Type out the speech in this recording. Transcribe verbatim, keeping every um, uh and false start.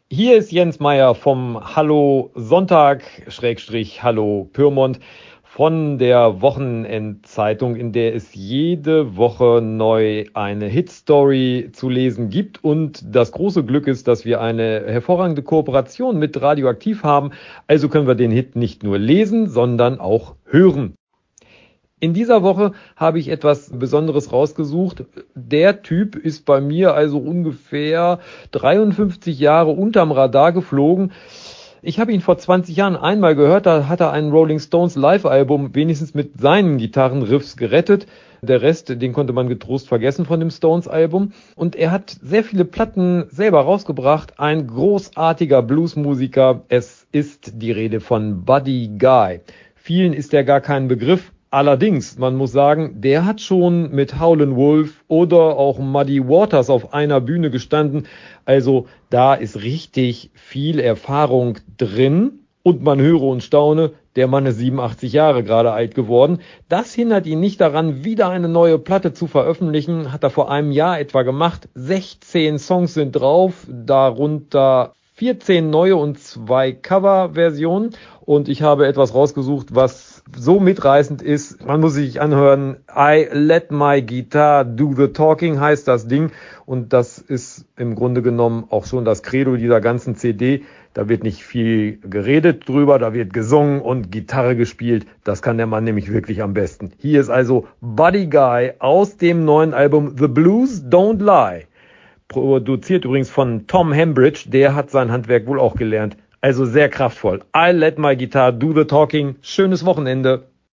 Hier ist Jens Meyer vom Hallo Sonntag, Schrägstrich Hallo Pyrmont von der Wochenendzeitung, in der es jede Woche neu eine Hitstory zu lesen gibt. Und das große Glück ist, dass wir eine hervorragende Kooperation mit Radioaktiv haben. Also können wir den Hit nicht nur lesen, sondern auch hören. In dieser Woche habe ich etwas Besonderes rausgesucht. Der Typ ist bei mir also ungefähr dreiundfünfzig Jahre unterm Radar geflogen. Ich habe ihn vor zwanzig Jahren einmal gehört, da hat er ein Rolling Stones Live-Album wenigstens mit seinen Gitarrenriffs gerettet. Der Rest, den konnte man getrost vergessen von dem Stones-Album. Und er hat sehr viele Platten selber rausgebracht. Ein großartiger Bluesmusiker. Es ist die Rede von Buddy Guy. Vielen ist er gar kein Begriff. Allerdings, man muss sagen, der hat schon mit Howlin' Wolf oder auch Muddy Waters auf einer Bühne gestanden. Also da ist richtig viel Erfahrung drin. Und man höre und staune, der Mann ist siebenundachtzig Jahre gerade alt geworden. Das hindert ihn nicht daran, wieder eine neue Platte zu veröffentlichen. Hat er vor einem Jahr etwa gemacht. sechzehn Songs sind drauf, darunter vierzehn neue und zwei Coverversionen. Und ich habe etwas rausgesucht, was so mitreißend ist. Man muss sich anhören. I Let My Guitar Do The Talking heißt das Ding. Und das ist im Grunde genommen auch schon das Credo dieser ganzen C D. Da wird nicht viel geredet drüber, da wird gesungen und Gitarre gespielt. Das kann der Mann nämlich wirklich am besten. Hier ist also Buddy Guy aus dem neuen Album The Blues Don't Lie. Produziert übrigens von Tom Hambridge. Der hat sein Handwerk wohl auch gelernt. Also sehr kraftvoll. I Let My Guitar Do The Talking. Schönes Wochenende.